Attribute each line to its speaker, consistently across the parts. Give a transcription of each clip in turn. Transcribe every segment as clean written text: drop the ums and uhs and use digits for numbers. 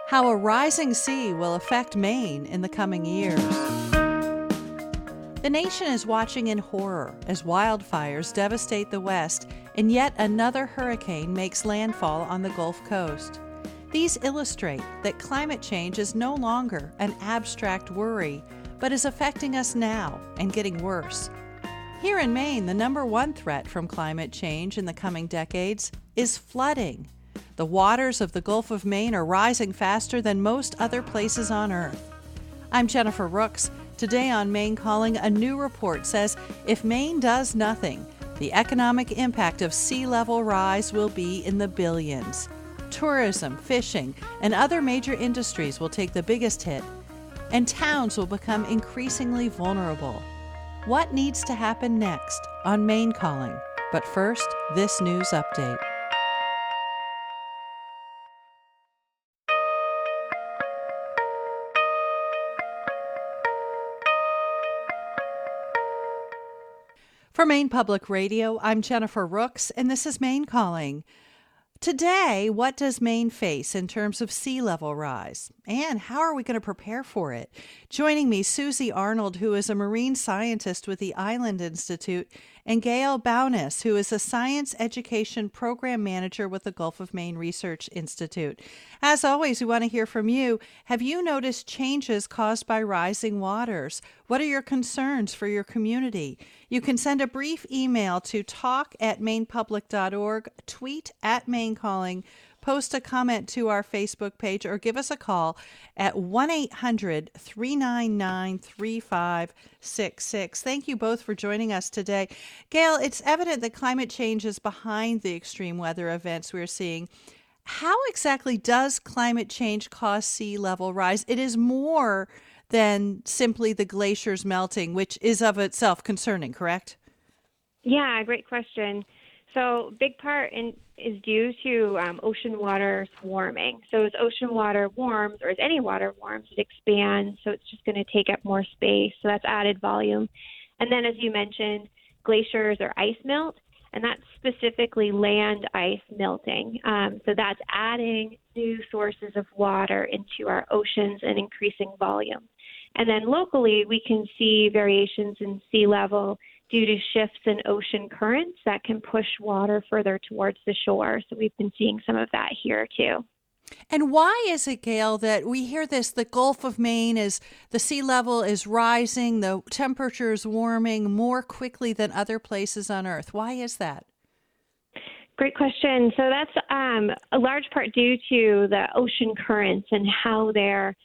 Speaker 1: how a rising sea will affect Maine in the coming years. The nation is watching in horror as wildfires devastate the West and yet another hurricane makes landfall on the Gulf Coast. These illustrate that climate change is no longer an abstract worry, but is affecting us now and getting worse. Here in Maine, the number one threat from climate change in the coming decades is flooding. The waters of the Gulf of Maine are rising faster than most other places on Earth. I'm Jennifer Rooks. Today on Maine Calling, a new report says if Maine does nothing, the economic impact of sea level rise will be in the billions. Tourism, fishing, and other major industries will take the biggest hit, and towns will become increasingly vulnerable. What needs to happen next on Maine Calling? But first, this news update. For Maine Public Radio, I'm Jennifer Rooks, and this is Maine Calling. Today, what does Maine face in terms of sea level rise? And how are we going to prepare for it? Joining me, Susie Arnold, who is a marine scientist with the Island Institute, and Gail Bowness, who is a science education program manager with the Gulf of Maine Research Institute. As always, we want to hear from you. Have you noticed changes caused by rising waters? What are your concerns for your community? You can send a brief email to talk@mainepublic.org, tweet @MaineCalling, post a comment to our Facebook page, or give us a call at 1-800-399-3566. Thank you both for joining us today. Gail, it's evident that climate change is behind the extreme weather events we're seeing. How exactly does climate change cause sea level rise? It is more than simply the glaciers melting, which is of itself concerning, correct?
Speaker 2: Yeah, great question. So big part is due to ocean waters warming. So as ocean water warms, or as any water warms, it expands. So it's just going to take up more space. So that's added volume. And then, as you mentioned, glaciers or ice melt, and that's specifically land ice melting. So that's adding new sources of water into our oceans and increasing volume. And then locally, we can see variations in sea level due to shifts in ocean currents that can push water further towards the shore. So we've been seeing some of that here too.
Speaker 1: And why is it, Gail, that we hear this, the Gulf of Maine is, the sea level is rising, the temperature is warming more quickly than other places on Earth? Why is that?
Speaker 2: Great question. So that's a large part due to the ocean currents and how they're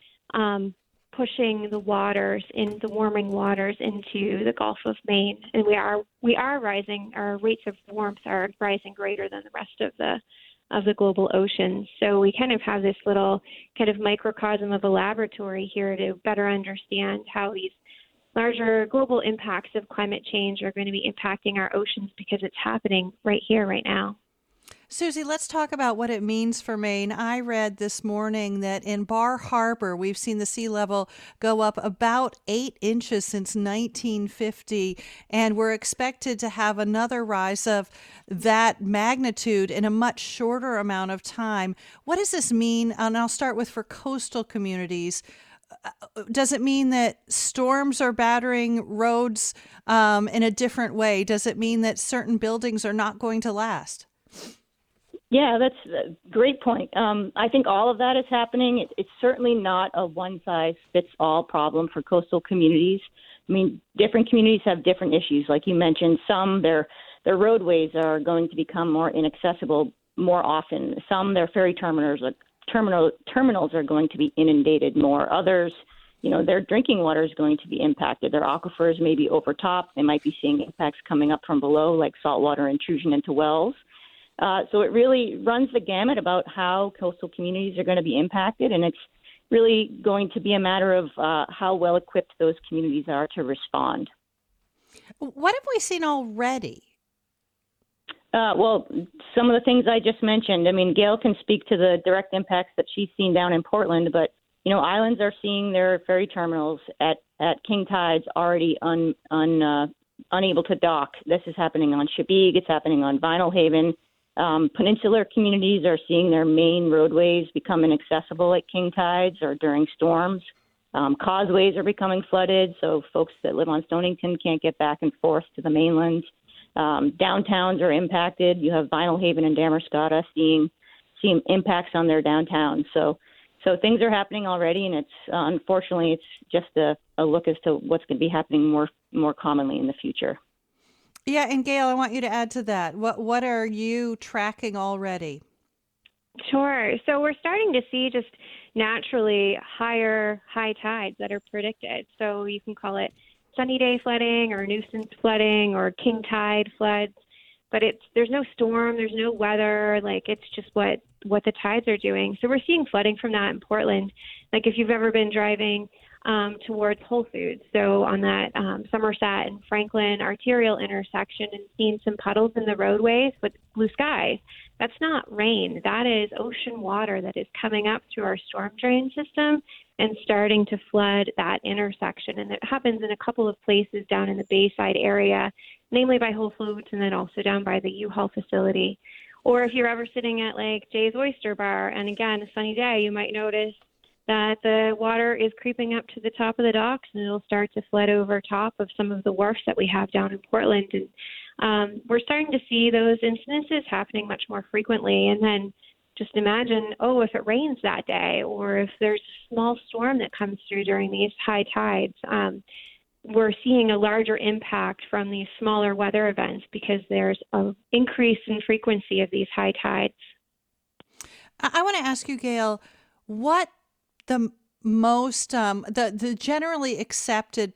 Speaker 2: pushing the warming waters into the Gulf of Maine. And we are rising, our rates of warmth are rising greater than the rest of the global oceans. So we kind of have this little kind of microcosm of a laboratory here to better understand how these larger global impacts of climate change are going to be impacting our oceans, because it's happening right here, right now.
Speaker 1: Susie, let's talk about what it means for Maine. I read this morning that in Bar Harbor, we've seen the sea level go up about 8 inches since 1950, and we're expected to have another rise of that magnitude in a much shorter amount of time. What does this mean? And I'll start with for coastal communities. Does it mean that storms are battering roads in a different way? Does it mean that certain buildings are not going to last?
Speaker 3: Yeah, that's a great point. I think all of that is happening. It's certainly not a one-size-fits-all problem for coastal communities. I mean, different communities have different issues. Like you mentioned, some, their roadways are going to become more inaccessible more often. Some, their ferry terminals are going to be inundated more. Others, their drinking water is going to be impacted. Their aquifers may be overtopped. They might be seeing impacts coming up from below, like saltwater intrusion into wells. So it really runs the gamut about how coastal communities are going to be impacted, and it's really going to be a matter of how well equipped those communities are to respond.
Speaker 1: What have we seen already?
Speaker 3: Well, some of the things I just mentioned. I mean, Gail can speak to the direct impacts that she's seen down in Portland, but islands are seeing their ferry terminals at king tides already unable to dock. This is happening on Chebeague. It's happening on Vinyl Haven. Peninsular communities are seeing their main roadways become inaccessible at king tides or during storms. Causeways are becoming flooded, so folks that live on Stonington can't get back and forth to the mainland. Downtowns are impacted. You have Vinyl Haven and Damascotta seeing impacts on their downtown. So things are happening already, and it's unfortunately it's just a look as to what's going to be happening more commonly in the future.
Speaker 1: Yeah, and Gail, I want you to add to that. What are you tracking already?
Speaker 2: Sure. So we're starting to see just naturally higher high tides that are predicted. So you can call it sunny day flooding or nuisance flooding or king tide floods. But there's no storm, there's no weather, like it's just what the tides are doing. So we're seeing flooding from that in Portland. Like if you've ever been driving towards Whole Foods, so on that Somerset and Franklin arterial intersection and seen some puddles in the roadways with blue skies. That's not rain. That is ocean water that is coming up through our storm drain system and starting to flood that intersection. And it happens in a couple of places down in the Bayside area, namely by Whole Foods and then also down by the U-Haul facility. Or if you're ever sitting at like Jay's Oyster Bar, and again, a sunny day, you might notice that the water is creeping up to the top of the docks and it'll start to flood over top of some of the wharfs that we have down in Portland. And we're starting to see those incidences happening much more frequently. And then just imagine, if it rains that day or if there's a small storm that comes through during these high tides, we're seeing a larger impact from these smaller weather events because there's an increase in frequency of these high tides.
Speaker 1: I want to ask you, Gail, what the most the generally accepted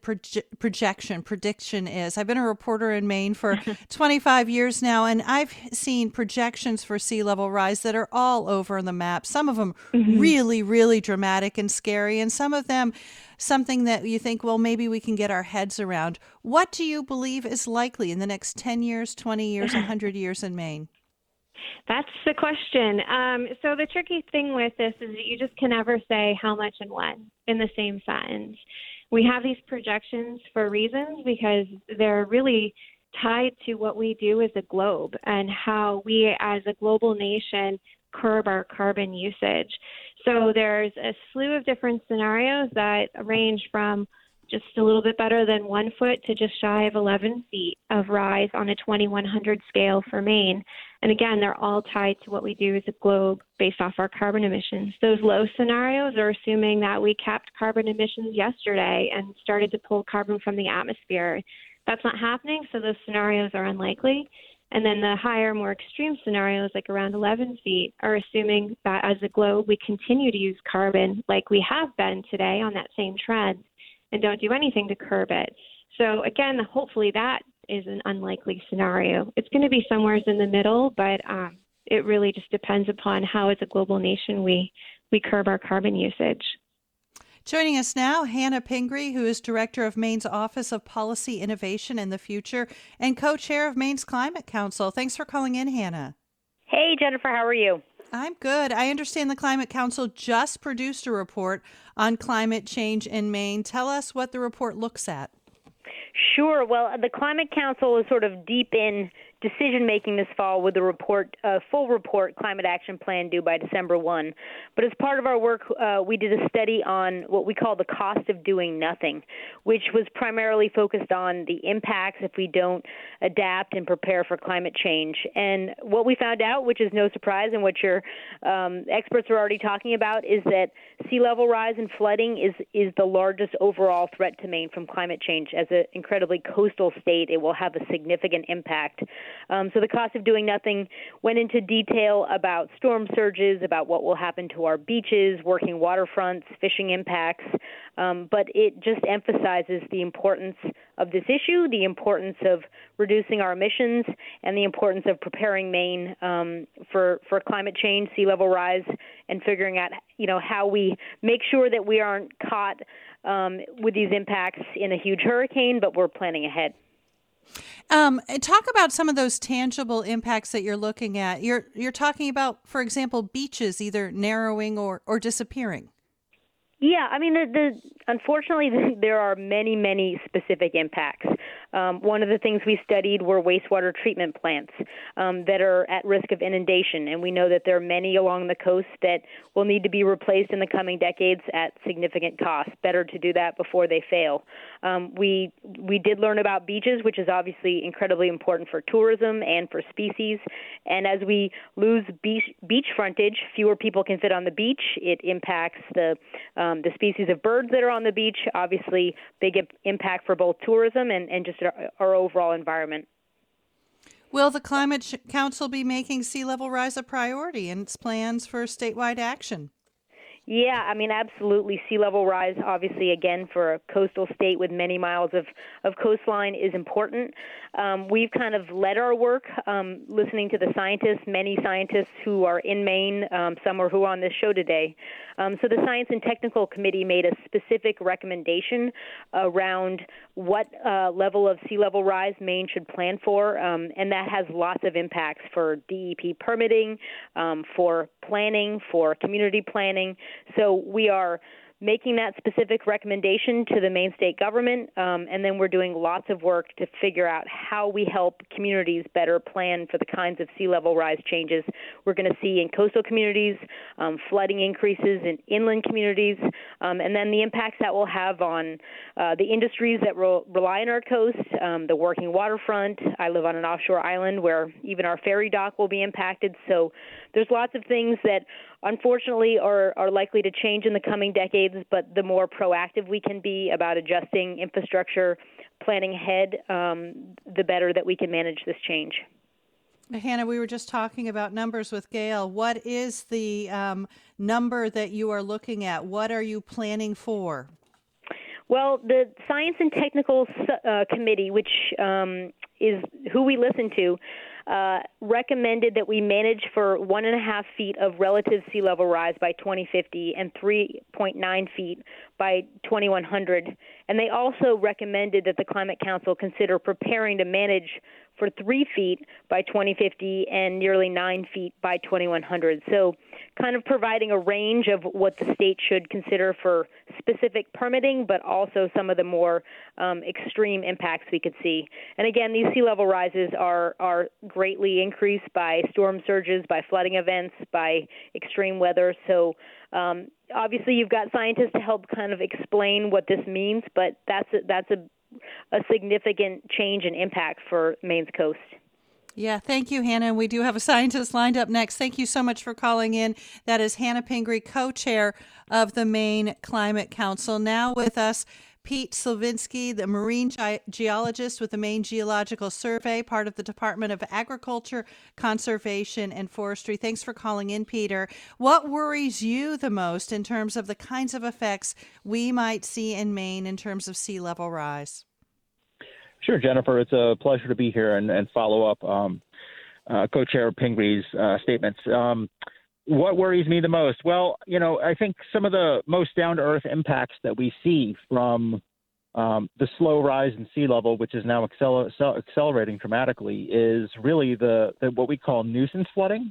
Speaker 1: prediction is. I've been a reporter in Maine for 25 years now, and I've seen projections for sea level rise that are all over the map. Some of them really, really dramatic and scary, and some of them something that you think, well, maybe we can get our heads around. What do you believe is likely in the next 10 years, 20 years, 100 years in Maine?
Speaker 2: That's the question. So the tricky thing with this is that you just can never say how much and when in the same sentence. We have these projections for reasons because they're really tied to what we do as a globe and how we as a global nation curb our carbon usage. So there's a slew of different scenarios that range from just a little bit better than 1 foot to just shy of 11 feet of rise on a 2100 scale for Maine. And again, they're all tied to what we do as a globe based off our carbon emissions. Those low scenarios are assuming that we capped carbon emissions yesterday and started to pull carbon from the atmosphere. That's not happening, so those scenarios are unlikely. And then the higher, more extreme scenarios, like around 11 feet, are assuming that as a globe, we continue to use carbon like we have been today on that same trend and don't do anything to curb it. So again, hopefully that is an unlikely scenario. It's going to be somewhere in the middle, but it really just depends upon how as a global nation we curb our carbon usage.
Speaker 1: Joining us now, Hannah Pingree, who is Director of Maine's Office of Policy Innovation and the Future and co-chair of Maine's Climate Council. Thanks for calling in, Hannah.
Speaker 4: Hey, Jennifer, how are you?
Speaker 1: I'm good. I understand the Climate Council just produced a report on climate change in Maine. Tell us what the report looks at.
Speaker 4: Sure. Well, the Climate Council is sort of deep in decision-making this fall with a full report, Climate Action Plan, due by December 1. But as part of our work, we did a study on what we call the cost of doing nothing, which was primarily focused on the impacts if we don't adapt and prepare for climate change. And what we found out, which is no surprise and what your experts are already talking about, is that sea level rise and flooding is the largest overall threat to Maine from climate change. As an incredibly coastal state, it will have a significant impact. So the cost of doing nothing went into detail about storm surges, about what will happen to our beaches, working waterfronts, fishing impacts, but it just emphasizes the importance of this issue, the importance of reducing our emissions, and the importance of preparing Maine for climate change, sea level rise, and figuring out, how we make sure that we aren't caught with these impacts in a huge hurricane, but we're planning ahead.
Speaker 1: Talk about some of those tangible impacts that you're looking at. You're talking about, for example, beaches either narrowing or disappearing.
Speaker 4: Yeah, I mean, unfortunately, there are many, many specific impacts. One of the things we studied were wastewater treatment plants that are at risk of inundation, and we know that there are many along the coast that will need to be replaced in the coming decades at significant cost. Better to do that before they fail. We did learn about beaches, which is obviously incredibly important for tourism and for species. And as we lose beach frontage, fewer people can fit on the beach. It impacts the species of birds that are on the beach. Obviously, big impact for both tourism and just our overall environment.
Speaker 1: Will the Climate Council be making sea level rise a priority in its plans for statewide action?
Speaker 4: Yeah, I mean, absolutely. Sea level rise, obviously, again, for a coastal state with many miles of coastline is important. We've kind of led our work listening to the scientists, many scientists who are in Maine, some are who are on this show today. So the Science and Technical Committee made a specific recommendation around what level of sea level rise Maine should plan for, and that has lots of impacts for DEP permitting, for planning, for community planning. So we are making that specific recommendation to the Maine state government, and then we're doing lots of work to figure out how we help communities better plan for the kinds of sea level rise changes we're going to see in coastal communities, flooding increases in inland communities, and then the impacts that will have on the industries that rely on our coast, the working waterfront. I live on an offshore island where even our ferry dock will be impacted. So there's lots of things that unfortunately are likely to change in the coming decades, but the more proactive we can be about adjusting infrastructure, planning ahead, the better that we can manage this change.
Speaker 1: Hannah, we were just talking about numbers with Gail. What is the number that you are looking at? What are you planning for?
Speaker 4: Well, the Science and Technical Committee, which is who we listen to, recommended that we manage for 1.5 feet of relative sea level rise by 2050 and 3.9 feet by 2100. And they also recommended that the Climate Council consider preparing to manage for 3 feet by 2050 and nearly 9 feet by 2100. So kind of providing a range of what the state should consider for specific permitting, but also some of the more extreme impacts we could see. And again, these sea level rises are greatly increased by storm surges, by flooding events, by extreme weather. So obviously you've got scientists to help kind of explain what this means, but that's a significant change and impact for Maine's coast.
Speaker 1: Yeah, thank you, Hannah. We do have a scientist lined up next. Thank you so much for calling in. That is Hannah Pingree, co-chair of the Maine Climate Council. Now with us, Pete Slawinski, the marine geologist with the Maine Geological Survey, part of the Department of Agriculture, Conservation, and Forestry. Thanks for calling in, Peter. What worries you the most in terms of the kinds of effects we might see in Maine in terms of sea level rise?
Speaker 5: Sure, Jennifer. It's a pleasure to be here and follow up Co-Chair Pingree's statements. What worries me the most? Well, I think some of the most down-to-earth impacts that we see from the slow rise in sea level, which is now accelerating dramatically, is really the what we call nuisance flooding.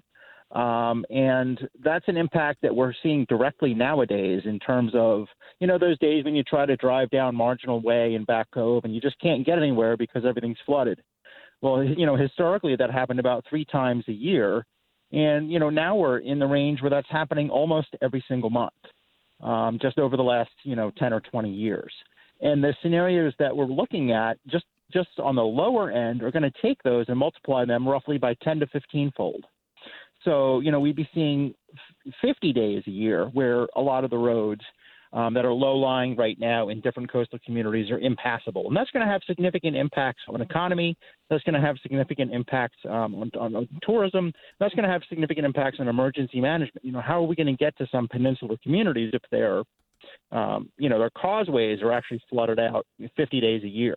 Speaker 5: And that's an impact that we're seeing directly nowadays in terms of, those days when you try to drive down Marginal Way in Back Cove and you just can't get anywhere because everything's flooded. Well, historically that happened about 3 times a year. And, now we're in the range where that's happening almost every single month, just over the last, 10 or 20 years. And the scenarios that we're looking at just on the lower end are going to take those and multiply them roughly by 10 to 15-fold. So, we'd be seeing 50 days a year where a lot of the roads that are low-lying right now in different coastal communities are impassable. And that's going to have significant impacts on economy. That's going to have significant impacts on tourism. That's going to have significant impacts on emergency management. How are we going to get to some peninsular communities if their causeways are actually flooded out 50 days a year?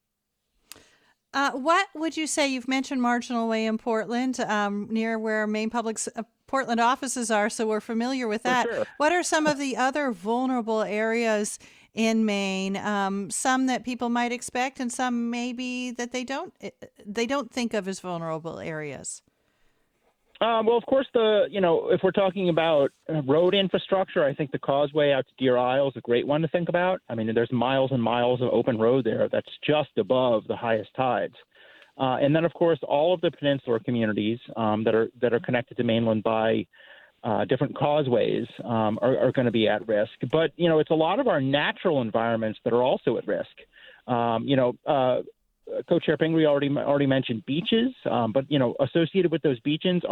Speaker 1: What would you say, you've mentioned Marginal Way in Portland, near where Maine Public's Portland offices are, so we're familiar with that.
Speaker 5: Sure.
Speaker 1: What are some of the other vulnerable areas in Maine, some that people might expect and some maybe that they don't think of as vulnerable areas?
Speaker 5: Well, of course, if we're talking about road infrastructure, I think the causeway out to Deer Isle is a great one to think about. I mean, there's miles and miles of open road there that's just above the highest tides. And then, of course, all of the peninsular communities that are connected to mainland by different causeways are going to be at risk. But, it's a lot of our natural environments that are also at risk. Co-Chair Pingree already mentioned beaches, but associated with those beaches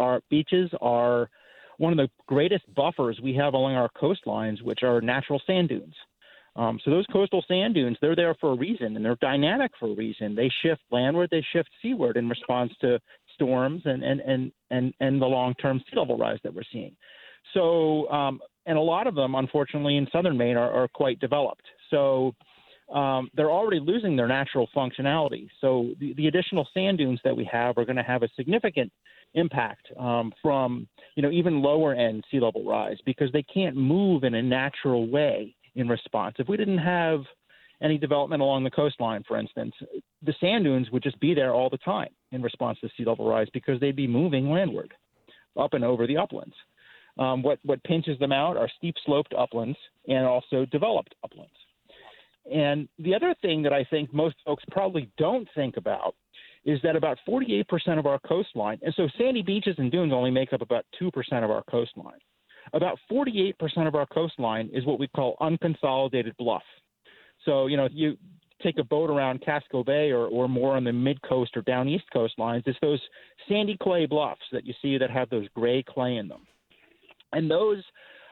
Speaker 5: are one of the greatest buffers we have along our coastlines, which are natural sand dunes. So those coastal sand dunes, they're there for a reason, and they're dynamic for a reason. They shift landward, they shift seaward in response to storms and the long-term sea level rise that we're seeing. So, and a lot of them, unfortunately, in southern Maine are quite developed. So they're already losing their natural functionality. So the additional sand dunes that we have are going to have a significant impact from, even lower end sea level rise, because they can't move in a natural way in response. If we didn't have any development along the coastline, for instance, the sand dunes would just be there all the time in response to sea level rise because they'd be moving landward up and over the uplands. What pinches them out are steep sloped uplands and also developed uplands. And the other thing that I think most folks probably don't think about is that about 48% of our coastline, and so sandy beaches and dunes only make up about 2% of our coastline. About 48% of our coastline is what we call unconsolidated bluff. So, you take a boat around Casco Bay or more on the mid-coast or down east coastlines, it's those sandy clay bluffs that you see that have those gray clay in them. And those,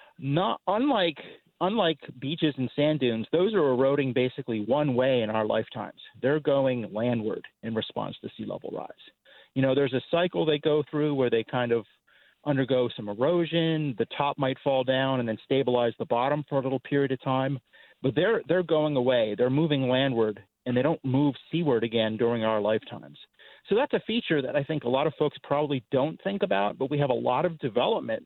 Speaker 5: unlike beaches and sand dunes, those are eroding basically one way in our lifetimes. They're going landward in response to sea level rise. There's a cycle they go through where they kind of undergo some erosion, the top might fall down and then stabilize the bottom for a little period of time. But they're going away. They're moving landward, and they don't move seaward again during our lifetimes. So that's a feature that I think a lot of folks probably don't think about, but we have a lot of development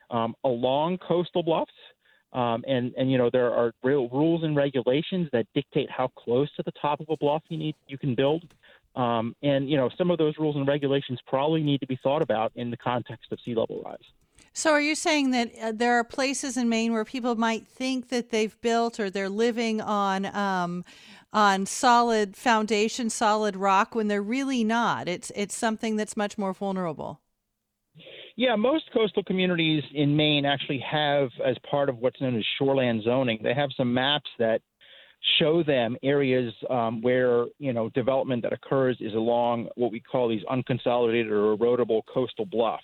Speaker 5: along coastal bluffs. And there are real rules and regulations that dictate how close to the top of a bluff you can build. Some of those rules and regulations probably need to be thought about in the context of sea level rise.
Speaker 1: So are you saying that there are places in Maine where people might think that they've built or they're living on solid foundation, solid rock, when they're really not? It's something that's much more vulnerable.
Speaker 5: Yeah, most coastal communities in Maine actually have, as part of what's known as shoreland zoning, they have some maps that show them areas where, development that occurs is along what we call these unconsolidated or erodible coastal bluffs.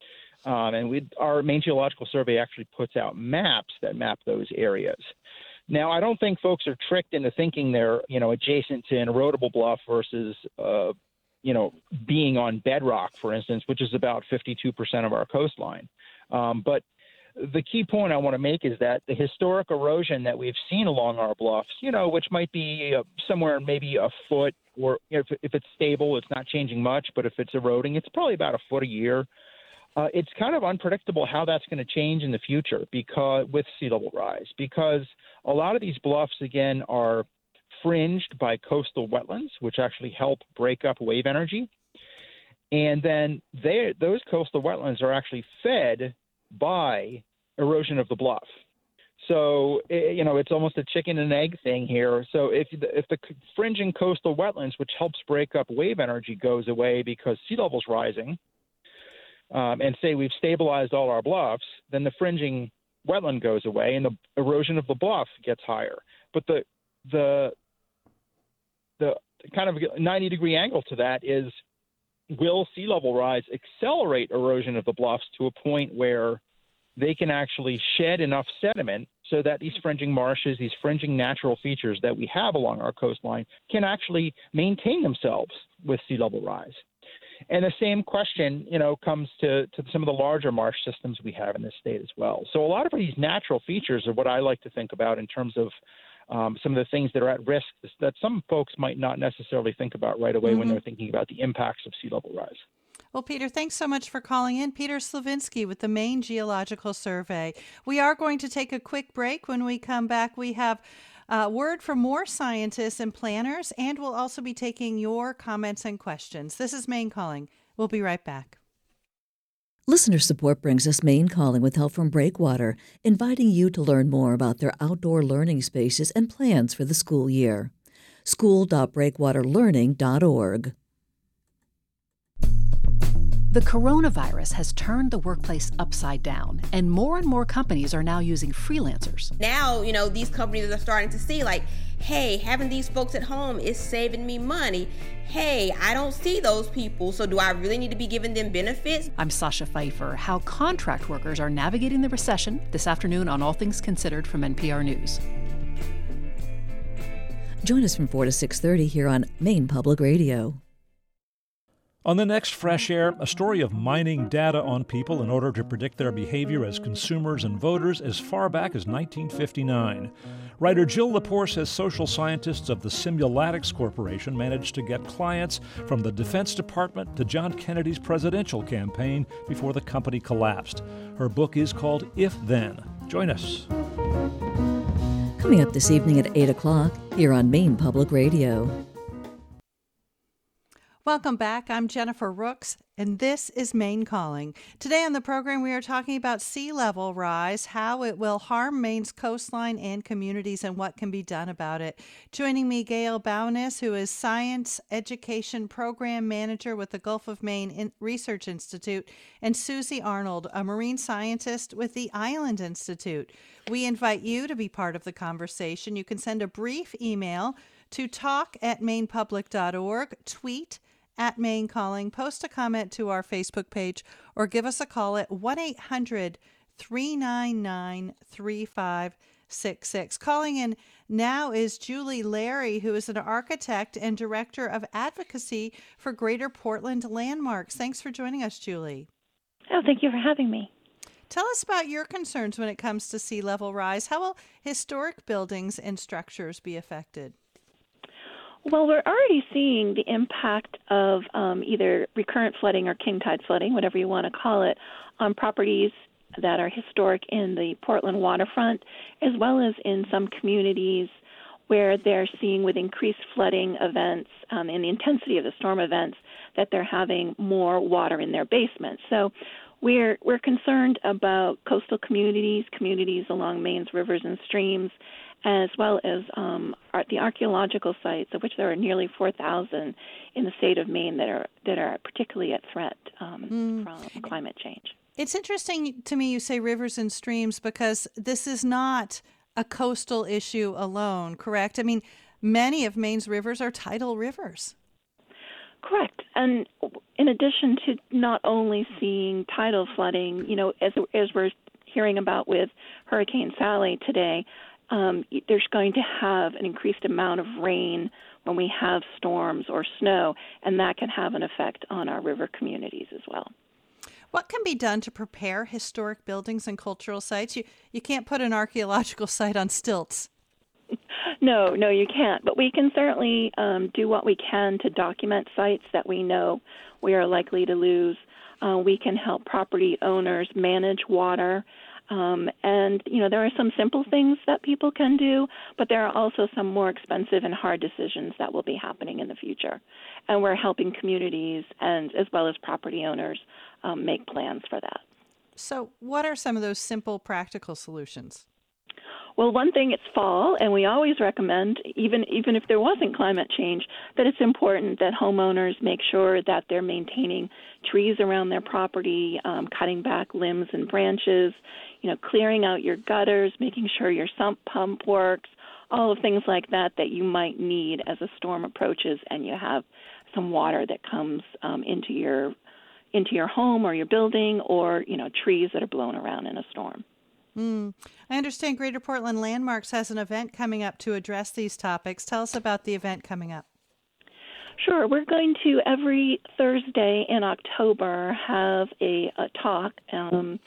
Speaker 5: Our Maine Geological Survey actually puts out maps that map those areas. Now, I don't think folks are tricked into thinking they're, adjacent to an erodible bluff versus, being on bedrock, for instance, which is about 52% of our coastline. But the key point I want to make is that the historic erosion that we've seen along our bluffs, which might be somewhere maybe a foot, or if it's stable, it's not changing much, but if it's eroding, it's probably about a foot a year. It's kind of unpredictable how that's going to change in the future with sea level rise, because a lot of these bluffs, again, are fringed by coastal wetlands, which actually help break up wave energy. And then those coastal wetlands are actually fed by erosion of the bluff. So, it's almost a chicken and egg thing here. So if the fringing coastal wetlands, which helps break up wave energy, goes away because sea level's rising, and say we've stabilized all our bluffs, then the fringing wetland goes away and the erosion of the bluff gets higher. But the kind of 90-degree angle to that is, will sea level rise accelerate erosion of the bluffs to a point where they can actually shed enough sediment so that these fringing marshes, these fringing natural features that we have along our coastline can actually maintain themselves with sea level rise? And the same question, comes to some of the larger marsh systems we have in this state as well. So a lot of these natural features are what I like to think about in terms of some of the things that are at risk that some folks might not necessarily think about right away when they're thinking about the impacts of sea level rise.
Speaker 1: Well, Peter, thanks so much for calling in. Peter Slavinsky with the Maine Geological Survey. We are going to take a quick break. When we come back, we have word from more scientists and planners, and we'll also be taking your comments and questions. This is Maine Calling. We'll be right back.
Speaker 6: Listener support brings us Maine Calling with help from Breakwater, inviting you to learn more about their outdoor learning spaces and plans for the school year. school.breakwaterlearning.org.
Speaker 7: The coronavirus has turned the workplace upside down, and more companies are now using freelancers.
Speaker 8: Now, these companies are starting to see like, hey, having these folks at home is saving me money. Hey, I don't see those people, so do I really need to be giving them benefits?
Speaker 7: I'm Sasha Pfeiffer. How contract workers are navigating the recession this afternoon on All Things Considered from NPR News.
Speaker 6: Join us from 4 to 6:30 here on Maine Public Radio.
Speaker 9: On the next Fresh Air, a story of mining data on people in order to predict their behavior as consumers and voters as far back as 1959. Writer Jill Lepore says social scientists of the Simulatics Corporation managed to get clients from the Defense Department to John Kennedy's presidential campaign before the company collapsed. Her book is called If Then. Join us.
Speaker 6: Coming up this evening at 8 o'clock here on Maine Public Radio.
Speaker 1: Welcome back. I'm Jennifer Rooks, and this is Maine Calling. Today on the program, we are talking about sea level rise, how it will harm Maine's coastline and communities, and what can be done about it. Joining me, Gail Bowness, who is Science Education Program Manager with the Gulf of Maine Research Institute, and Susie Arnold, a marine scientist with the Island Institute. We invite you to be part of the conversation. You can send a brief email to talk@mainpublic.org, tweet at Maine Calling, post a comment to our Facebook page, or give us a call at 1-800-399-3566. Calling in now is Julie Larry, who is an architect and director of advocacy for Greater Portland Landmarks. Thanks for joining us, Julie.
Speaker 10: Oh, thank you for having me.
Speaker 1: Tell us about your concerns when it comes to sea level rise. How will historic buildings and structures be affected?
Speaker 10: Well, we're already seeing the impact of either recurrent flooding or king tide flooding, whatever you want to call it, on properties that are historic in the Portland waterfront, as well as in some communities where they're seeing with increased flooding events and the intensity of the storm events that they're having more water in their basements. So we're concerned about coastal communities along Maine's rivers and streams, as well as the archaeological sites, of which there are nearly 4,000 in the state of Maine that are particularly at threat from climate change.
Speaker 1: It's interesting to me you say rivers and streams, because this is not a coastal issue alone, correct? I mean, many of Maine's rivers are tidal rivers.
Speaker 10: Correct. And in addition to not only seeing tidal flooding, as we're hearing about with Hurricane Sally today, there's going to have an increased amount of rain when we have storms or snow, and that can have an effect on our river communities as well.
Speaker 1: What can be done to prepare historic buildings and cultural sites? You can't put an archaeological site on stilts.
Speaker 10: No, you can't. But we can certainly do what we can to document sites that we know we are likely to lose. We can help property owners manage water. And there are some simple things that people can do, but there are also some more expensive and hard decisions that will be happening in the future. And we're helping communities and as well as property owners make plans for that.
Speaker 1: So what are some of those simple, practical solutions?
Speaker 10: Well, one thing, it's fall, and we always recommend, even if there wasn't climate change, that it's important that homeowners make sure that they're maintaining trees around their property, cutting back limbs and branches, clearing out your gutters, making sure your sump pump works, all of things like that you might need as a storm approaches and you have some water that comes into your home or your building, or trees that are blown around in a storm.
Speaker 1: I understand Greater Portland Landmarks has an event coming up to address these topics. Tell us about the event coming up.
Speaker 10: Sure. We're going to, every Thursday in October, have a talk, and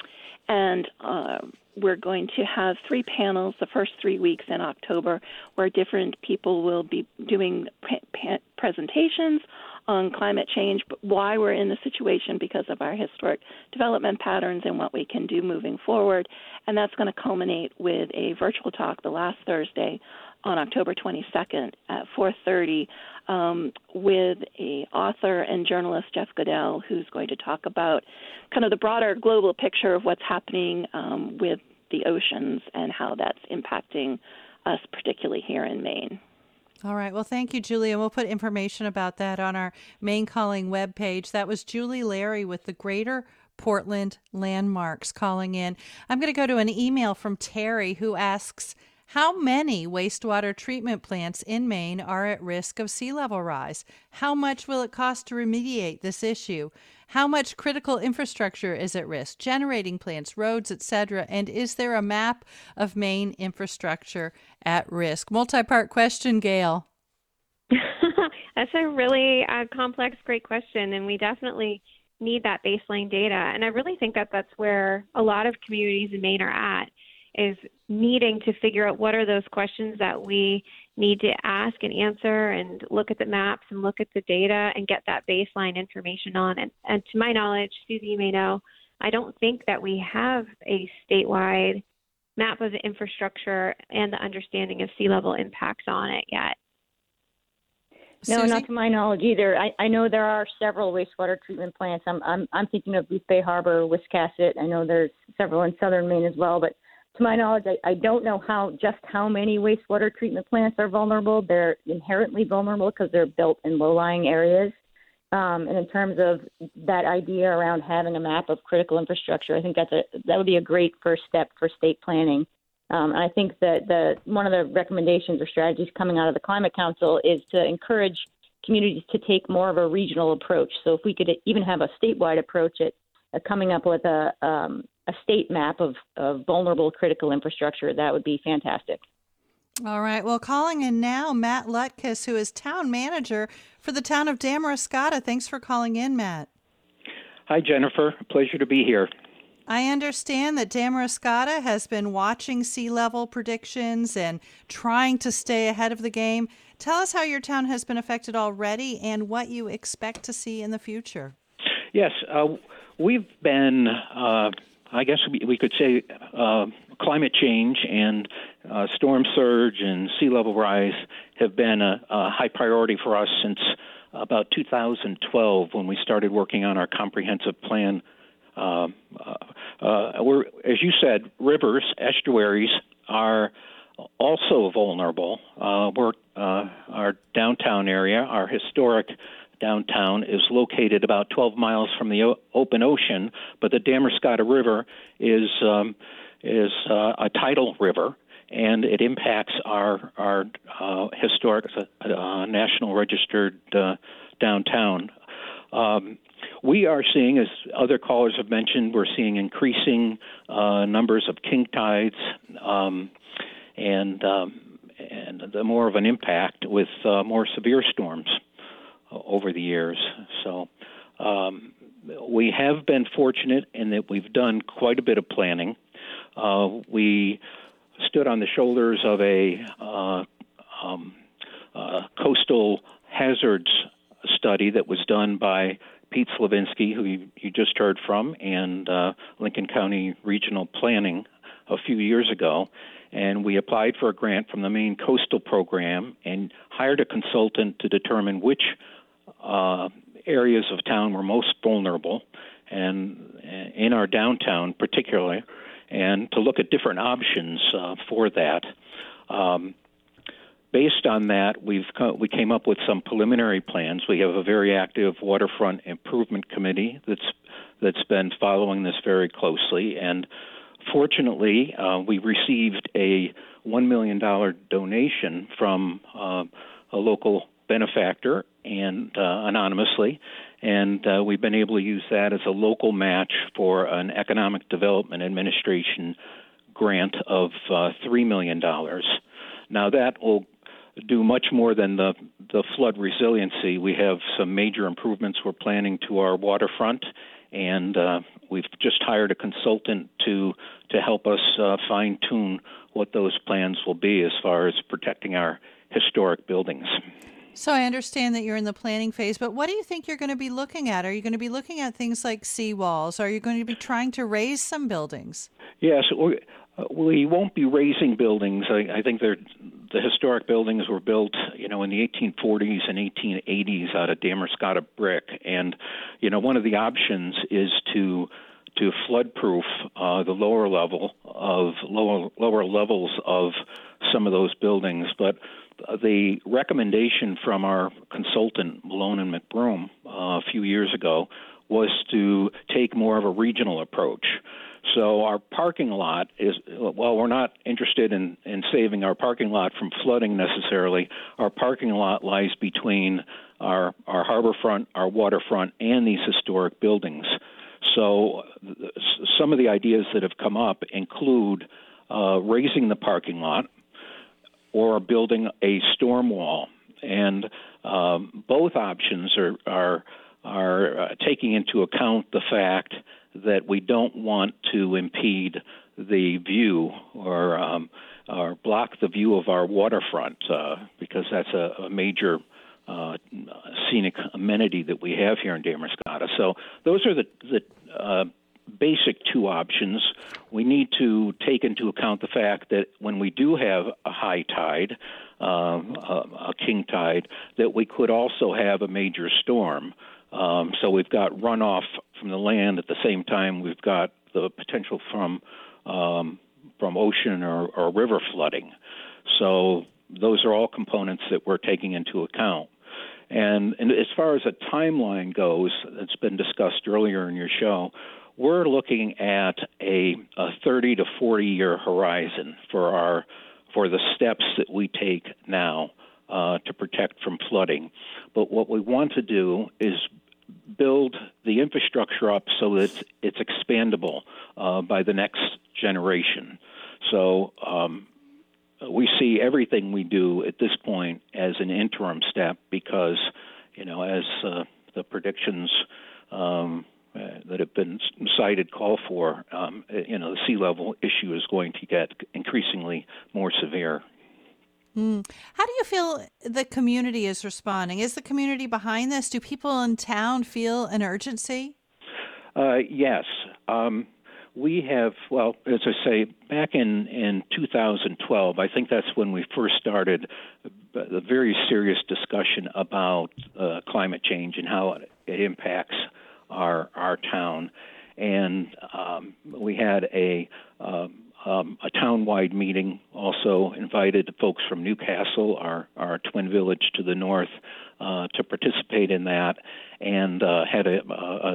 Speaker 10: we're going to have 3 panels the first 3 weeks in October, where different people will be doing presentations on climate change, but why we're in the situation because of our historic development patterns and what we can do moving forward. And that's going to culminate with a virtual talk the last Thursday on October 22nd at 4:30 with a author and journalist, Jeff Goodell, who's going to talk about kind of the broader global picture of what's happening with the oceans and how that's impacting us, particularly here in Maine.
Speaker 1: All right. Well, thank you, Julie. And we'll put information about that on our Maine Calling webpage. That was Julie Larry with the Greater Portland Landmarks calling in. I'm going to go to an email from Terry who asks, how many wastewater treatment plants in Maine are at risk of sea level rise? How much will it cost to remediate this issue? How much critical infrastructure is at risk? Generating plants, roads, etc. And is there a map of Maine infrastructure at risk? Multi-part question, Gail.
Speaker 2: That's a really complex, great question, and we definitely need that baseline data. And I really think that that's where a lot of communities in Maine are at, is needing to figure out what are those questions that we need to ask and answer, and look at the maps and look at the data and get that baseline information on. And to my knowledge, Susie, you may know, I don't think that we have a statewide map of the infrastructure and the understanding of sea level impacts on it yet.
Speaker 3: No,
Speaker 1: Susie?
Speaker 3: not to my knowledge either. I know there are several wastewater treatment plants. I'm thinking of Booth Bay Harbor, Wiscasset. I know there's several in southern Maine as well, but to my knowledge, I don't know how many wastewater treatment plants are vulnerable. They're inherently vulnerable because they're built in low-lying areas. And in terms of that idea around having a map of critical infrastructure, I think that would be a great first step for state planning. And I think that one of the recommendations or strategies coming out of the Climate Council is to encourage communities to take more of a regional approach. So if we could even have a statewide approach at coming up with a state map of vulnerable critical infrastructure, that would be fantastic.
Speaker 1: All right. Well, calling in now, Matt Lutkus, who is town manager for the town of Damariscotta. Thanks for calling in, Matt.
Speaker 11: Hi, Jennifer. Pleasure to be here.
Speaker 1: I understand that Damariscotta has been watching sea level predictions and trying to stay ahead of the game. Tell us how your town has been affected already and what you expect to see in the future.
Speaker 11: Yes, we've been, I guess we could say, climate change and storm surge and sea level rise have been a high priority for us since about 2012 when we started working on our comprehensive plan. We're, as you said, rivers, estuaries are also vulnerable. Our downtown area, our historic downtown, is located about 12 miles from the open ocean, but the Damariscotta River is a tidal river, and it impacts our historic National Registered downtown. We are seeing, as other callers have mentioned, we're seeing increasing numbers of king tides and the more of an impact with more severe storms over the years. So we have been fortunate in that we've done quite a bit of planning. We stood on the shoulders of a coastal hazards study that was done by Pete Slavinsky, who you just heard from, and Lincoln County Regional Planning a few years ago. And we applied for a grant from the Maine Coastal Program and hired a consultant to determine which areas of town were most vulnerable, and in our downtown particularly, and to look at different options for that. Based on that, we came up with some preliminary plans. We have a very active waterfront improvement committee that's been following this very closely. And fortunately, we received a $1 million donation from a local benefactor and anonymously, and we've been able to use that as a local match for an Economic Development Administration grant of $3 million. Now that will do much more than the flood resiliency. We have some major improvements we're planning to our waterfront, and we've just hired a consultant to help us fine-tune what those plans will be as far as protecting our historic buildings.
Speaker 1: So I understand that you're in the planning phase, but what do you think you're going to be looking at? Are you going to be looking at things like seawalls? Are you going to be trying to raise some buildings?
Speaker 11: Yes, we won't be raising buildings. I think the historic buildings were built, in the 1840s and 1880s out of Damascotta brick, and one of the options is to flood-proof the lower levels of some of those buildings. But the recommendation from our consultant Malone and McBroom a few years ago was to take more of a regional approach. So our parking lot is, while we're not interested in saving our parking lot from flooding necessarily, our parking lot lies between our harborfront, our waterfront, and these historic buildings. So some of the ideas that have come up include raising the parking lot or building a storm wall. And both options are taking into account the fact that we don't want to impede the view or block the view of our waterfront because that's a major scenic amenity that we have here in Damascotta. So those are the basic two options. We need to take into account the fact that when we do have a high tide, a king tide, that we could also have a major storm. So we've got runoff from the land at the same time we've got the potential from ocean or river flooding. So those are all components that we're taking into account. And as far as a timeline goes, it's been discussed earlier in your show, we're looking at a 30 to 40 year horizon for the steps that we take now to protect from flooding. But what we want to do is build the infrastructure up so that it's expandable by the next generation. So we see everything we do at this point as an interim step because, as the predictions that have been cited call for, the sea level issue is going to get increasingly more severe.
Speaker 1: How do you feel the community is responding? Is the community behind this? Do people in town feel an urgency?
Speaker 11: Yes. We have, as I say, back in 2012, I think that's when we first started a very serious discussion about climate change and how it impacts our town. And we had a town-wide meeting, also invited folks from Newcastle, our twin village to the north, to participate in that, and had a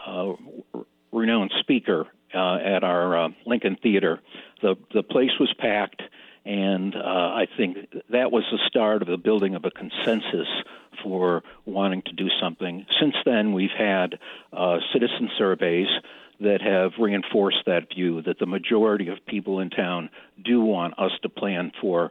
Speaker 11: renowned speaker at our Lincoln Theater. The place was packed, and I think that was the start of the building of a consensus for wanting to do something. Since then, we've had citizen surveys that have reinforced that view, that the majority of people in town do want us to plan for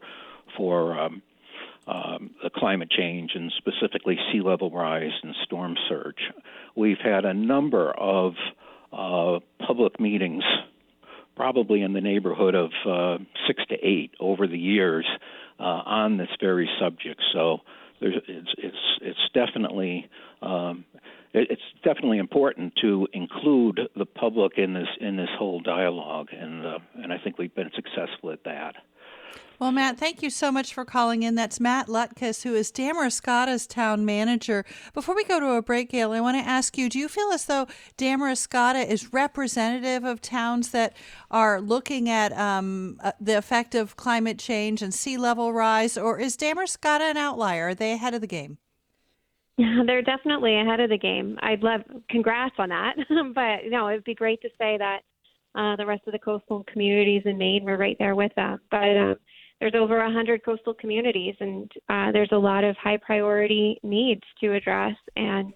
Speaker 11: the climate change and specifically sea level rise and storm surge. We've had a number of public meetings, probably in the neighborhood of 6 to 8 over the years on this very subject. So it's definitely important to include the public in this whole dialogue, and I think we've been successful at that.
Speaker 1: Well, Matt, thank you so much for calling in. That's Matt Lutkus, who is Damascotta's town manager. Before we go to a break, Gail, I want to ask you, do you feel as though Damascotta is representative of towns that are looking at the effect of climate change and sea level rise, or is Damascotta an outlier? Are they ahead of the game?
Speaker 2: Yeah, they're definitely ahead of the game. Congrats on that. But, it'd be great to say that the rest of the coastal communities in Maine were right there with them. But there's over 100 coastal communities, and there's a lot of high priority needs to address. And,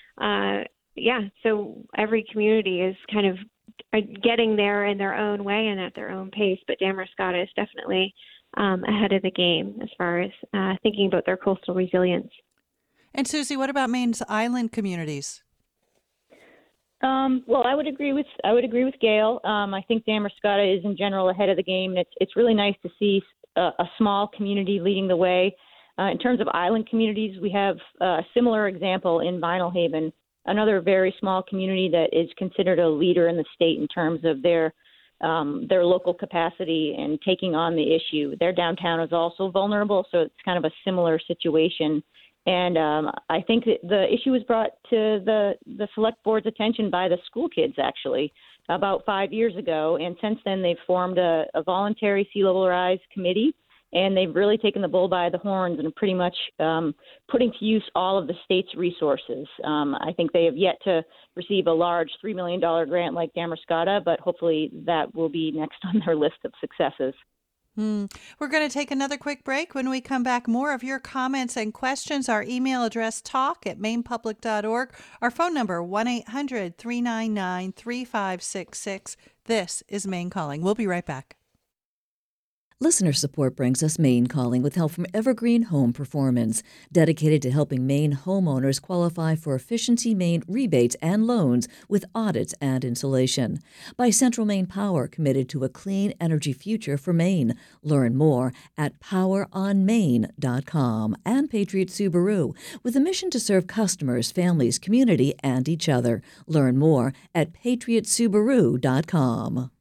Speaker 2: so every community is kind of getting there in their own way and at their own pace. But Damascotta is definitely ahead of the game as far as thinking about their coastal resilience.
Speaker 1: And Susie, what about Maine's island communities?
Speaker 3: Well, I would agree with Gail. I think Damascotta is in general ahead of the game. It's really nice to see a small community leading the way. In terms of island communities, we have a similar example in Vinyl Haven, another very small community that is considered a leader in the state in terms of their their local capacity and taking on the issue. Their downtown is also vulnerable, so it's kind of a similar situation. And I think that the issue was brought to the select board's attention by the school kids, actually, about 5 years ago. And since then, they've formed a voluntary sea level rise committee, and they've really taken the bull by the horns and are pretty much putting to use all of the state's resources. I think they have yet to receive a large $3 million grant like Damariscotta, but hopefully that will be next on their list of successes.
Speaker 1: We're going to take another quick break. When we come back, more of your comments and questions. Our email address, talk@mainepublic.org. Our phone number, 1-800-399-3566. This is Maine Calling. We'll be right back.
Speaker 6: Listener support brings us Maine Calling with help from Evergreen Home Performance, dedicated to helping Maine homeowners qualify for Efficiency Maine rebates and loans with audits and insulation. By Central Maine Power, committed to a clean energy future for Maine. Learn more at poweronmaine.com. And Patriot Subaru, with a mission to serve customers, families, community, and each other. Learn more at patriotsubaru.com.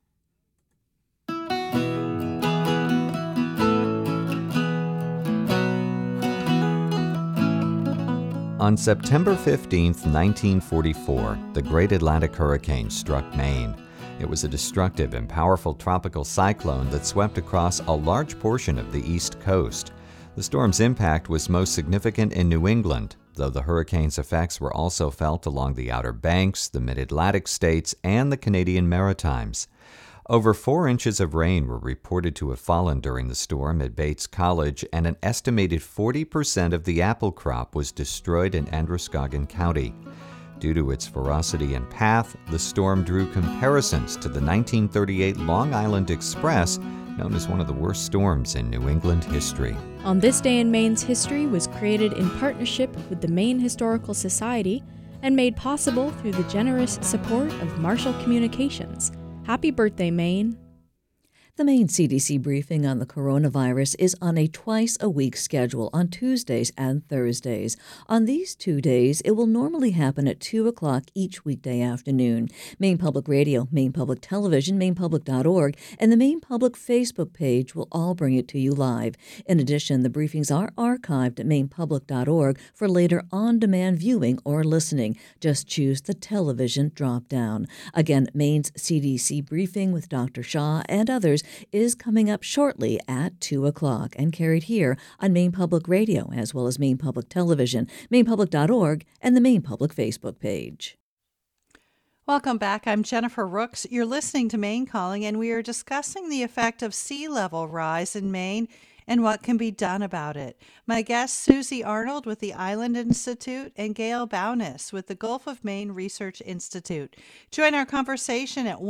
Speaker 12: On September 15, 1944, the Great Atlantic Hurricane struck Maine. It was a destructive and powerful tropical cyclone that swept across a large portion of the East Coast. The storm's impact was most significant in New England, though the hurricane's effects were also felt along the Outer Banks, the Mid-Atlantic states, and the Canadian Maritimes. Over 4 inches of rain were reported to have fallen during the storm at Bates College, and an estimated 40% of the apple crop was destroyed in Androscoggin County. Due to its ferocity and path, the storm drew comparisons to the 1938 Long Island Express, known as one of the worst storms in New England history.
Speaker 13: On This Day in Maine's History was created in partnership with the Maine Historical Society and made possible through the generous support of Marshall Communications. Happy birthday, Maine.
Speaker 6: The Maine CDC briefing on the coronavirus is on a twice-a-week schedule on Tuesdays and Thursdays. On these 2 days, it will normally happen at 2 o'clock each weekday afternoon. Maine Public Radio, Maine Public Television, MainePublic.org, and the Maine Public Facebook page will all bring it to you live. In addition, the briefings are archived at MainePublic.org for later on-demand viewing or listening. Just choose the television drop-down. Again, Maine's CDC briefing with Dr. Shaw and others is coming up shortly at 2 o'clock and carried here on Maine Public Radio, as well as Maine Public Television, MainePublic.org, and the Maine Public Facebook page.
Speaker 1: Welcome back. I'm Jennifer Rooks. You're listening to Maine Calling, and we are discussing the effect of sea level rise in Maine and what can be done about it. My guests, Susie Arnold with the Island Institute and Gail Bowness with the Gulf of Maine Research Institute. Join our conversation at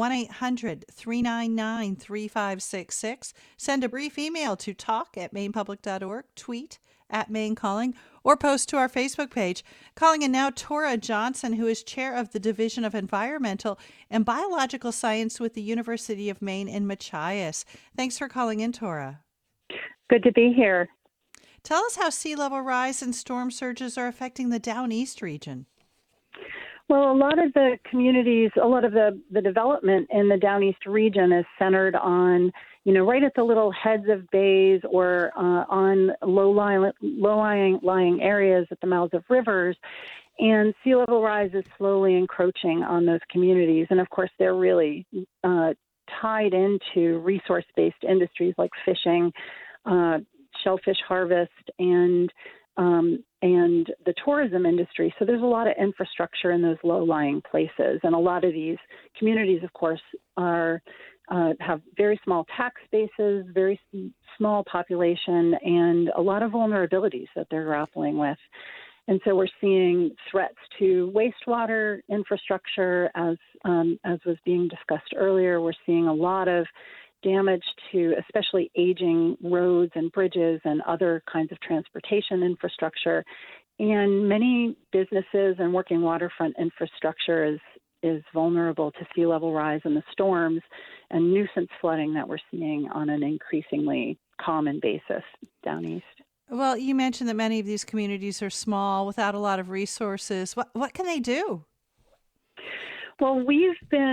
Speaker 1: 1-800-399-3566. Send a brief email to talk@mainepublic.org, tweet @MaineCalling, or post to our Facebook page. Calling in now, Tora Johnson, who is chair of the Division of Environmental and Biological Science with the University of Maine in Machias. Thanks for calling in, Tora.
Speaker 14: Good to be here.
Speaker 1: Tell us how sea level rise and storm surges are affecting the Down East region.
Speaker 14: Well, a lot of the communities, a lot of the development in the Down East region is centered on, right at the little heads of bays or on low-lying areas at the mouths of rivers. And sea level rise is slowly encroaching on those communities. And, of course, they're really tied into resource-based industries like fishing, shellfish harvest, and the tourism industry. So there's a lot of infrastructure in those low-lying places, and a lot of these communities, of course, have very small tax bases, very small population, and a lot of vulnerabilities that they're grappling with. And so we're seeing threats to wastewater infrastructure, as was being discussed earlier. We're seeing a lot of damage to especially aging roads and bridges and other kinds of transportation infrastructure. And many businesses and working waterfront infrastructure is vulnerable to sea level rise and the storms and nuisance flooding that we're seeing on an increasingly common basis down east.
Speaker 1: Well, you mentioned that many of these communities are small, without a lot of resources. What can they do?
Speaker 14: Well, we've been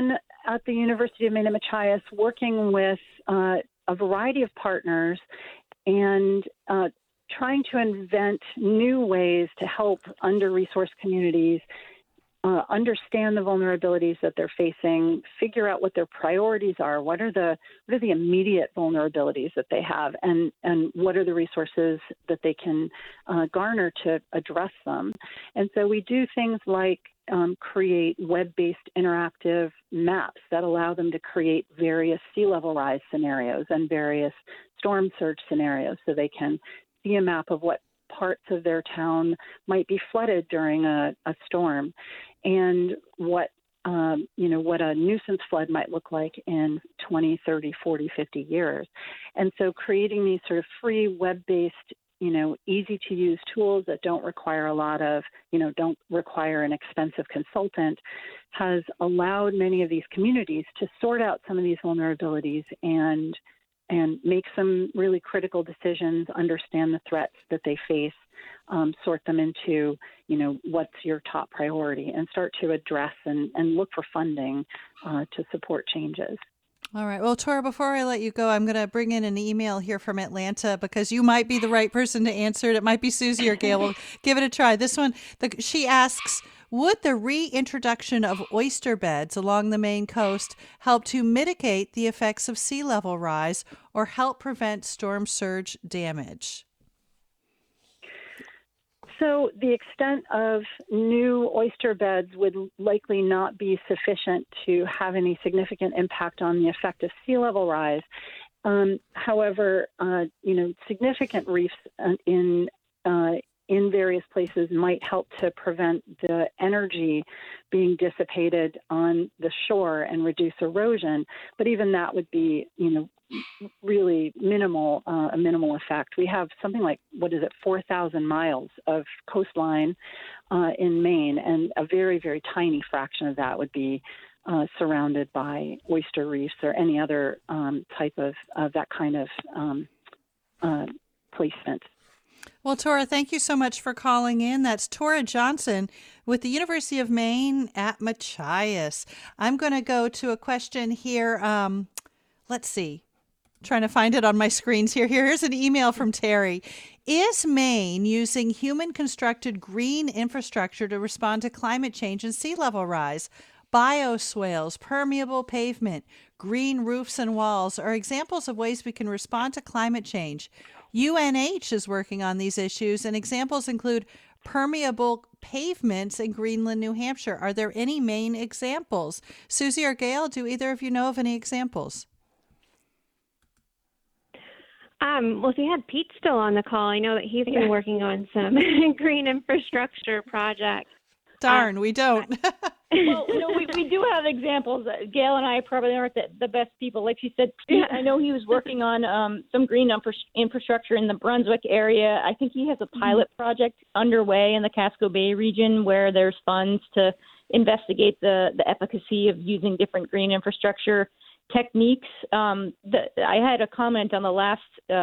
Speaker 14: at the University of Maine at Machias working with a variety of partners and trying to invent new ways to help under-resourced communities understand the vulnerabilities that they're facing, figure out what their priorities are, what are the immediate vulnerabilities that they have, and what are the resources that they can garner to address them. And so we do things like create web-based interactive maps that allow them to create various sea level rise scenarios and various storm surge scenarios, so they can see a map of what parts of their town might be flooded during a storm, and what a nuisance flood might look like in 20, 30, 40, 50 years. And so creating these sort of free web-based, easy to use tools that don't require don't require an expensive consultant has allowed many of these communities to sort out some of these vulnerabilities and make some really critical decisions, understand the threats that they face, sort them into, what's your top priority, and start to address and look for funding to support changes.
Speaker 1: All right. Well, Tora, before I let you go, I'm going to bring in an email here from Atlanta because you might be the right person to answer it. It might be Susie or Gail. We'll give it a try. This one, she asks, would the reintroduction of oyster beds along the Maine coast help to mitigate the effects of sea level rise or help prevent storm surge damage?
Speaker 14: So the extent of new oyster beds would likely not be sufficient to have any significant impact on the effect of sea level rise. However, significant reefs in various places might help to prevent the energy being dissipated on the shore and reduce erosion. But even that would be, really minimal, a minimal effect. We have something like, 4,000 miles of coastline in Maine, and a very, very tiny fraction of that would be surrounded by oyster reefs or any other type of that kind of placement.
Speaker 1: Well, Tora, thank you so much for calling in. That's Tora Johnson with the University of Maine at Machias. I'm going to go to a question here. Let's see. Trying to find it on my screens here. Here's an email from Terry. Is Maine using human-constructed green infrastructure to respond to climate change and sea level rise? Bioswales, permeable pavement, green roofs and walls are examples of ways we can respond to climate change. UNH is working on these issues, and examples include permeable pavements in Greenland, New Hampshire. Are there any Maine examples? Susie or Gail, do either of you know of any examples?
Speaker 2: Well, if you had Pete still on the call, I know that he's been working on some green infrastructure projects.
Speaker 1: Darn, we don't.
Speaker 3: Well, we do have examples. Gail and I probably aren't the best people. Like she said, Pete, I know he was working on some green infrastructure in the Brunswick area. I think he has a pilot project underway in the Casco Bay region where there's funds to investigate the efficacy of using different green infrastructure techniques. I had a comment on the last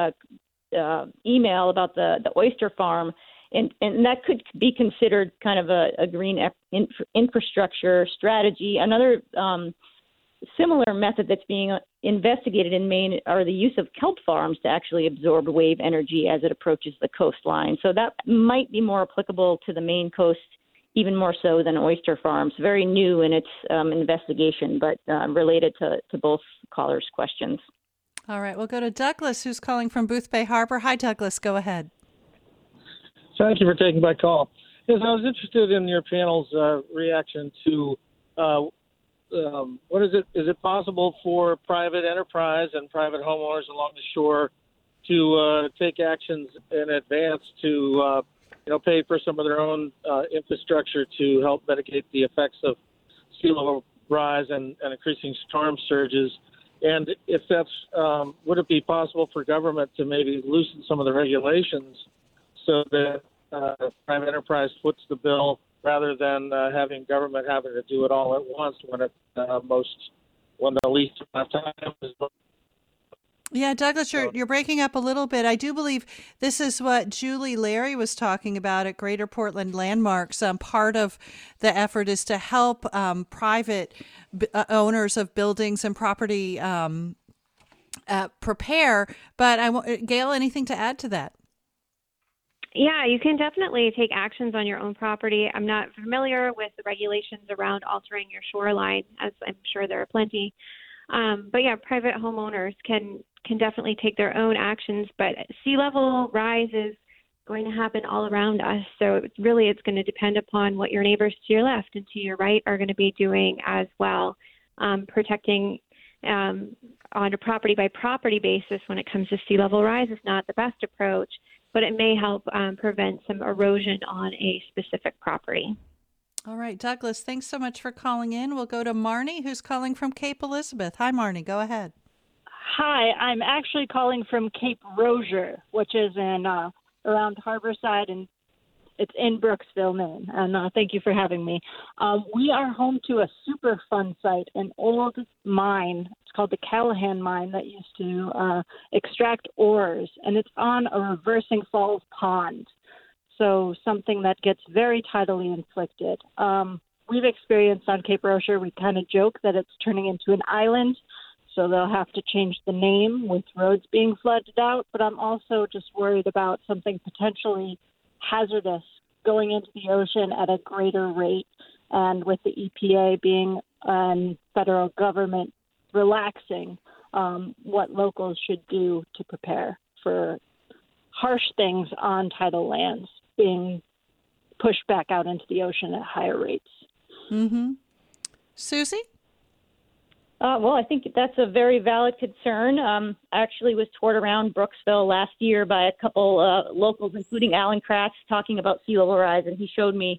Speaker 3: email about the oyster farm, and that could be considered kind of a green infrastructure strategy. Another similar method that's being investigated in Maine are the use of kelp farms to actually absorb wave energy as it approaches the coastline. So that might be more applicable to the Maine coast, even more so than oyster farms. Very new in its investigation, but related to both callers' questions.
Speaker 1: All right, we'll go to Douglas, who's calling from Boothbay Harbor. Hi, Douglas. Go ahead.
Speaker 15: Thank you for taking my call. Yes, I was interested in your panel's reaction to what is it? Is it possible for private enterprise and private homeowners along the shore to take actions in advance to pay for some of their own infrastructure to help mitigate the effects of sea level rise and increasing storm surges? And if that's, would it be possible for government to maybe loosen some of the regulations so that private enterprise foots the bill rather than having government having to do it all at once when the least amount of time is?
Speaker 1: Yeah, Douglas, you're breaking up a little bit. I do believe this is what Julie Larry was talking about at Greater Portland Landmarks. Part of the effort is to help private owners of buildings and property prepare. But Gail, anything to add to that?
Speaker 2: Yeah, you can definitely take actions on your own property. I'm not familiar with the regulations around altering your shoreline, as I'm sure there are plenty. But yeah, private homeowners can definitely take their own actions, but sea level rise is going to happen all around us. So it's going to depend upon what your neighbors to your left and to your right are going to be doing as well. Protecting on a property by property basis when it comes to sea level rise is not the best approach, but it may help prevent some erosion on a specific property.
Speaker 1: All right, Douglas, thanks so much for calling in. We'll go to Marnie, who's calling from Cape Elizabeth. Hi, Marnie, go ahead.
Speaker 16: Hi, I'm actually calling from Cape Rozier, which is in around Harborside, and it's in Brooksville, Maine. And thank you for having me. We are home to a Superfund site, an old mine. It's called the Callahan Mine that used to extract ores, and it's on a reversing falls pond. So something that gets very tidally inflicted. We've experienced on Cape Rozier, we kind of joke that it's turning into an island, so they'll have to change the name with roads being flooded out. But I'm also just worried about something potentially hazardous going into the ocean at a greater rate, and with the EPA being federal government relaxing what locals should do to prepare for harsh things on tidal lands being pushed back out into the ocean at higher rates.
Speaker 1: Mm-hmm. Susie?
Speaker 3: Well, I think that's a very valid concern. I actually was toured around Brooksville last year by a couple locals, including Alan Kratz, talking about sea level rise, and he showed me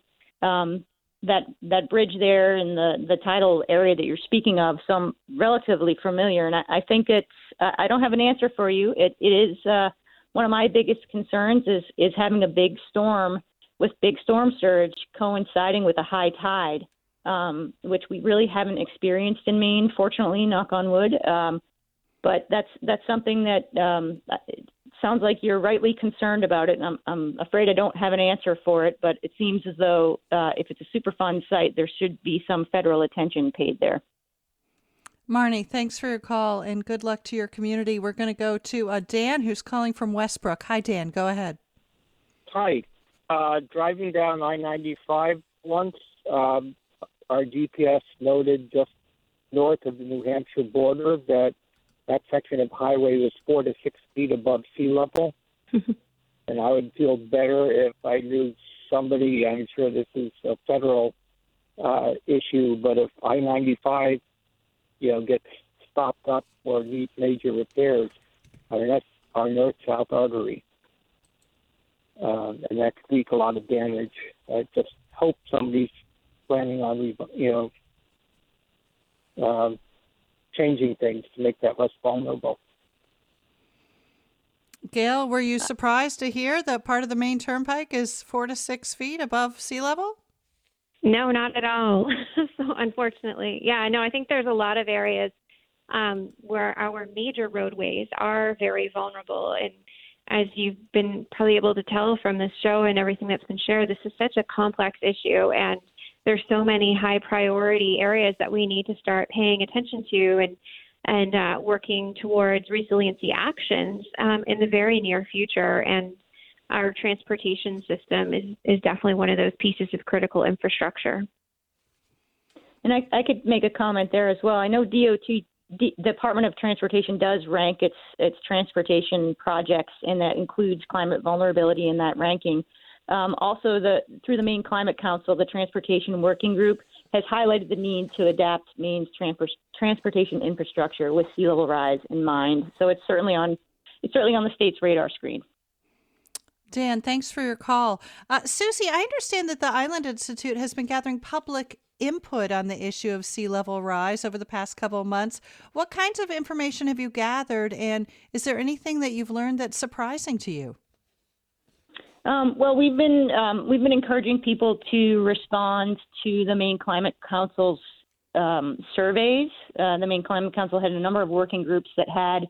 Speaker 3: that bridge there in the tidal area that you're speaking of. So I'm relatively familiar, and I think it's. I don't have an answer for you. It is one of my biggest concerns is having a big storm with big storm surge coinciding with a high tide. Which we really haven't experienced in Maine, fortunately, knock on wood. But that's something that sounds like you're rightly concerned about it. And I'm afraid I don't have an answer for it, but it seems as though if it's a Superfund site, there should be some federal attention paid there.
Speaker 1: Marnie, thanks for your call and good luck to your community. We're going to go to Dan, who's calling from Westbrook. Hi, Dan. Go ahead.
Speaker 17: Hi. Driving down I-95 once, our GPS noted just north of the New Hampshire border that section of highway was 4 to 6 feet above sea level. And I would feel better if I knew somebody, I'm sure this is a federal issue, but if I-95, gets stopped up or needs major repairs, I mean, that's our north-south artery. And that could wreak a lot of damage. I just hope somebody's planning on, changing things to make that less vulnerable.
Speaker 1: Gail, were you surprised to hear that part of the Maine Turnpike is 4 to 6 feet above sea level?
Speaker 2: No, not at all. So unfortunately, no, I think there's a lot of areas where our major roadways are very vulnerable. And as you've been probably able to tell from this show and everything that's been shared, this is such a complex issue, and there's so many high priority areas that we need to start paying attention to and working towards resiliency actions in the very near future. And our transportation system is definitely one of those pieces of critical infrastructure.
Speaker 3: And I could make a comment there as well. I know Department of Transportation does rank its transportation projects, and that includes climate vulnerability in that ranking. Also, through the Maine Climate Council, the Transportation Working Group has highlighted the need to adapt Maine's transportation infrastructure with sea level rise in mind. So it's certainly on the state's radar screen.
Speaker 1: Dan, thanks for your call. Susie, I understand that the Island Institute has been gathering public input on the issue of sea level rise over the past couple of months. What kinds of information have you gathered, and is there anything that you've learned that's surprising to you?
Speaker 3: Well, we've been encouraging people to respond to the Maine Climate Council's surveys. The Maine Climate Council had a number of working groups that had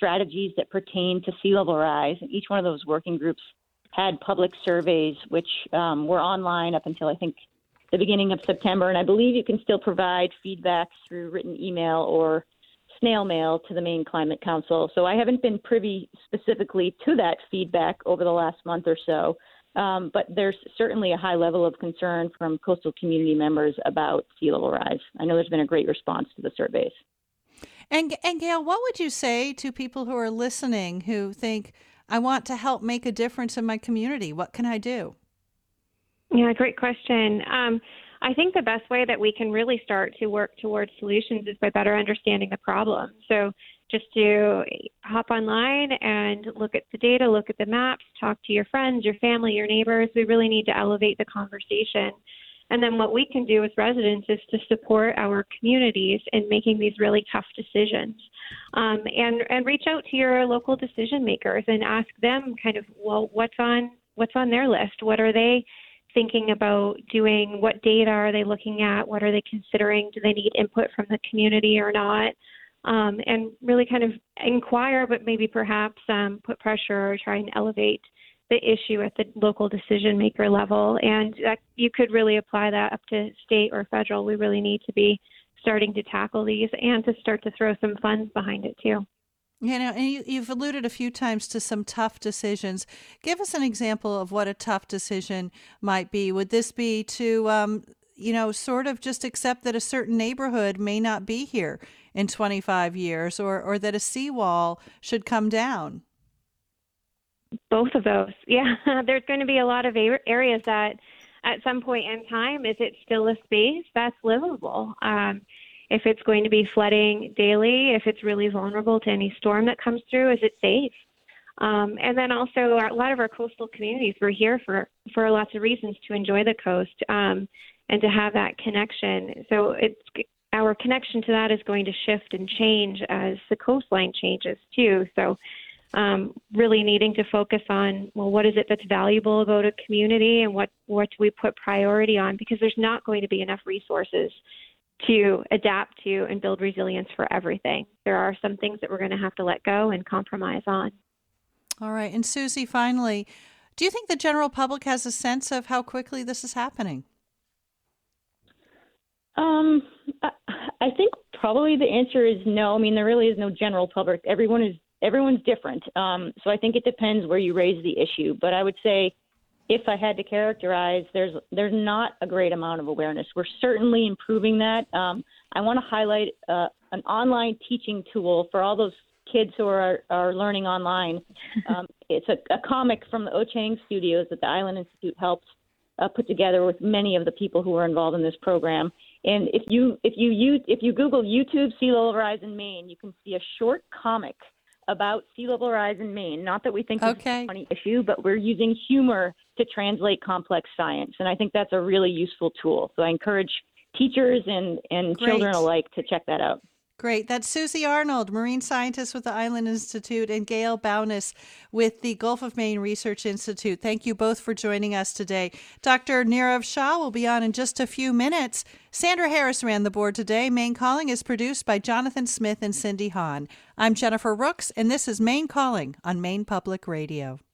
Speaker 3: strategies that pertain to sea level rise. And each one of those working groups had public surveys, which were online up until, I think, the beginning of September. And I believe you can still provide feedback through written email or snail mail to the Maine Climate Council. So I haven't been privy specifically to that feedback over the last month or so. But there's certainly a high level of concern from coastal community members about sea level rise. I know there's been a great response to the surveys.
Speaker 1: And Gail, what would you say to people who are listening who think, I want to help make a difference in my community? What can I do?
Speaker 2: Yeah, great question. I think the best way that we can really start to work towards solutions is by better understanding the problem. So just to hop online and look at the data, look at the maps, talk to your friends, your family, your neighbors. We really need to elevate the conversation. And then what we can do as residents is to support our communities in making these really tough decisions. And reach out to your local decision makers and ask them kind of, well, what's on their list? What are they thinking about doing? What data are they looking at? What are they considering? Do they need input from the community or not? And really kind of inquire, but maybe perhaps put pressure or try and elevate the issue at the local decision maker level. And you could really apply that up to state or federal. We really need to be starting to tackle these and to start to throw some funds behind it too.
Speaker 1: You know, and you've alluded a few times to some tough decisions. Give us an example of what a tough decision might be. Would this be to, sort of just accept that a certain neighborhood may not be here in 25 years or that a seawall should come down?
Speaker 2: Both of those. Yeah, there's going to be a lot of areas that at some point in time, is it still a space that's livable? If it's going to be flooding daily, if it's really vulnerable to any storm that comes through, is it safe? And then also a lot of our coastal communities, we're here for lots of reasons to enjoy the coast and to have that connection. So our connection to that is going to shift and change as the coastline changes too. So really needing to focus on, well, what is it that's valuable about a community and what do we put priority on? Because there's not going to be enough resources to adapt to and build resilience for everything. There are some things that we're going to have to let go and compromise on.
Speaker 1: All right. And Susie, finally, do you think the general public has a sense of how quickly this is happening?
Speaker 3: I think probably the answer is no. I mean, there really is no general public. Everyone's different. So I think it depends where you raise the issue. But I would say, if I had to characterize, there's not a great amount of awareness. We're certainly improving that. I want to highlight an online teaching tool for all those kids who are learning online. It's a comic from the Ochang Studios that the Island Institute helped put together with many of the people who are involved in this program. And if you Google YouTube sea level rise in Maine, you can see a short comic about sea level rise in Maine. Not that we think it's a funny issue, but we're using humor to translate complex science. And I think that's a really useful tool. So I encourage teachers and children alike to check that out.
Speaker 1: Great. That's Susie Arnold, marine scientist with the Island Institute, and Gail Bowness with the Gulf of Maine Research Institute. Thank you both for joining us today. Dr. Nirav Shah will be on in just a few minutes. Sandra Harris ran the board today. Maine Calling is produced by Jonathan Smith and Cindy Hahn. I'm Jennifer Rooks, and this is Maine Calling on Maine Public Radio.